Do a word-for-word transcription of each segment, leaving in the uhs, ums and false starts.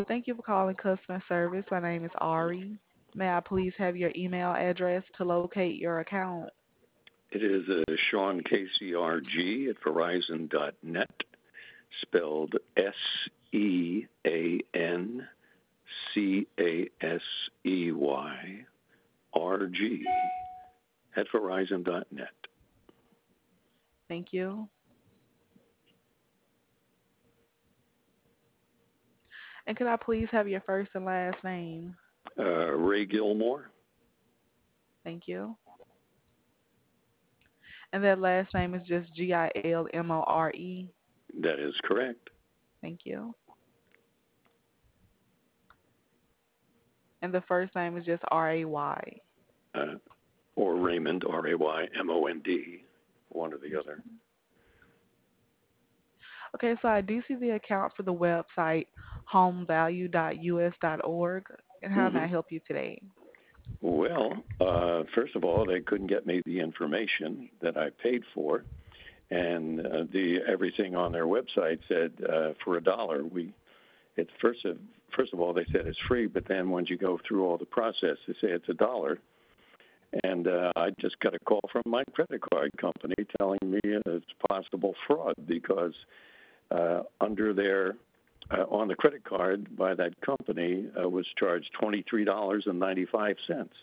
Thank you for calling customer service. My name is Ari. May I please have your email address to locate your account? It is uh, Sean K C R G at Verizon dot net, spelled S E A N C A S E Y R G at Verizon dot net. Thank you. And could I please have your first and last name? Uh, Ray Gilmore, Thank you. And that last name is just G I L M O R E. that is correct. Thank you. And the first name is just R A Y. Uh, or Raymond, R A Y M O N D, one or the other. Okay, so I do see the account for the website home value dot U S dot org. And how may Mm-hmm. I help you today? Well, uh, first of all, they couldn't get me the information that I paid for, and uh, the everything on their website said uh, for a dollar. We it's first of first of all they said it's free, but then once you go through all the process, they say it's a dollar. And uh, I just got a call from my credit card company telling me it's possible fraud because uh, under their uh, on the credit card by that company uh, was charged twenty three dollars and ninety five cents.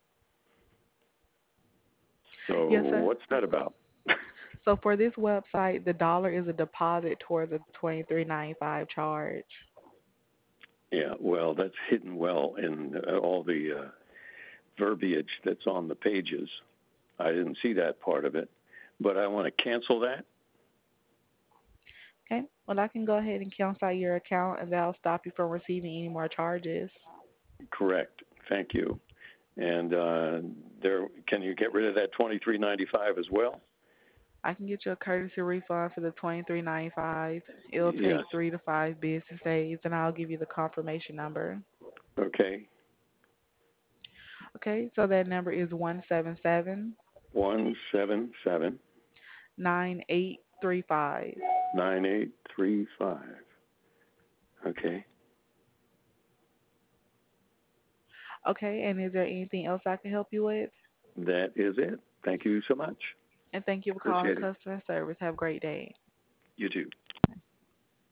So Yes, sir. what's that about? So for this website, the dollar is a deposit towards a twenty-three ninety-five charge. Yeah, well, that's hidden well in uh, all the uh, verbiage that's on the pages. I didn't see that part of it, but I want to cancel that. Okay. Well, I can go ahead and cancel out your account, and that'll stop you from receiving any more charges. Correct. Thank you. And uh, there, can you get rid of that twenty-three ninety-five as well? I can get you a courtesy refund for the twenty-three ninety-five. It'll take Yes. three to five business days, and I'll give you the confirmation number. Okay. Okay. So that number is one seven seven One seven seven nine eight three five. nine eight three five. Okay. Okay. And is there anything else I can help you with? That is it. Thank you so much. And thank you for calling Appreciate it. customer service. Have a great day. You too.